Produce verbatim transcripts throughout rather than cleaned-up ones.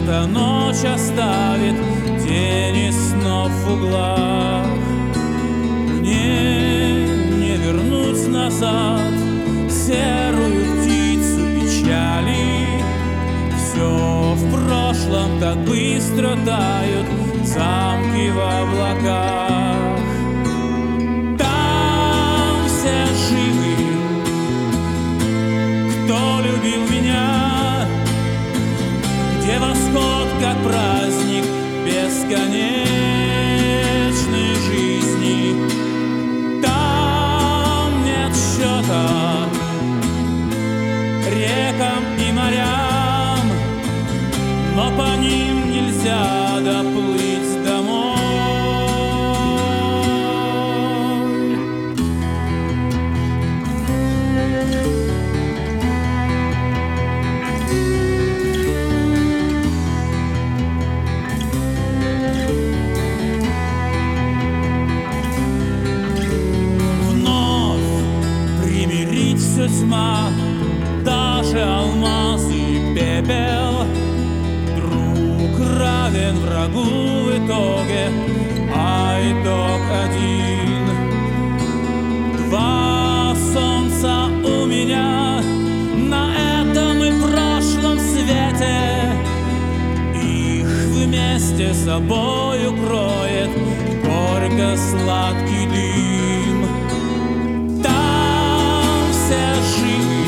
прожита ночь оставит тени снов в углах. Мне не вернуть назад серую птицу печали. Все в прошлом так быстро тают замки в облаках. Там все живы, кто любил меня, где восход как праздник бесконечной жизни. Там нет счета рекам и морям, но по ним нельзя доплыть домой. Все тьма, даже алмаз и пепел. Друг равен врагу в итоге, а итог один. Два солнца у меня на этом и прошлом свете. Их вместе с собой укроет горько-сладкий дым. Все живы,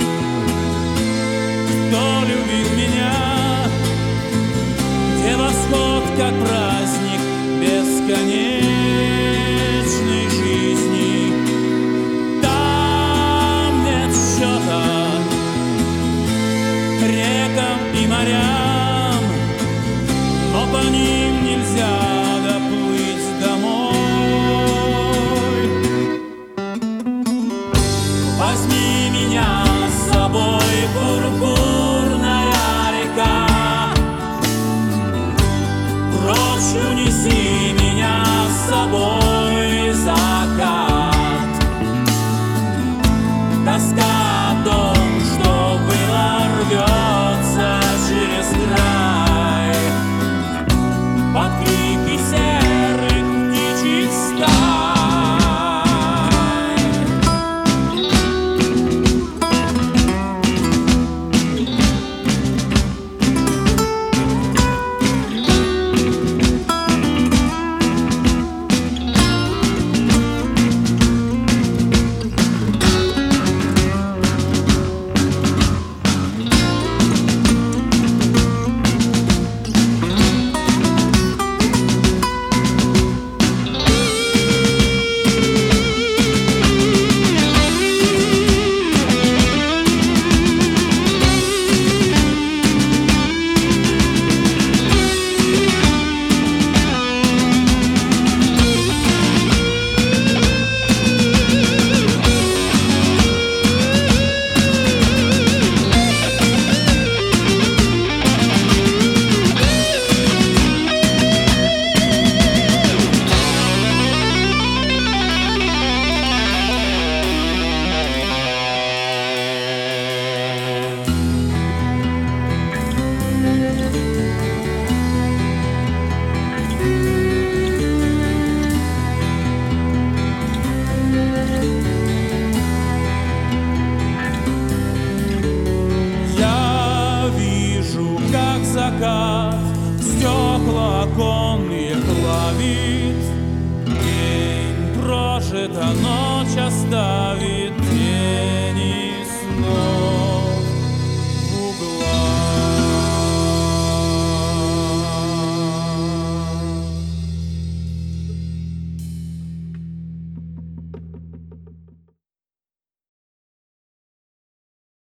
кто любил меня, где восход как праздник бесконечной жизни. Там нет счета рекам и морям, но по ним нельзя доплыть домой. Возьми меня с собой, пурпурная река, прочь унеси меня с собой, закат. Тоска о том, что было, рвется через край под крики серых птичьих стай. Закат стекла оконные плавит, день прожита, ночь оставит тени снов.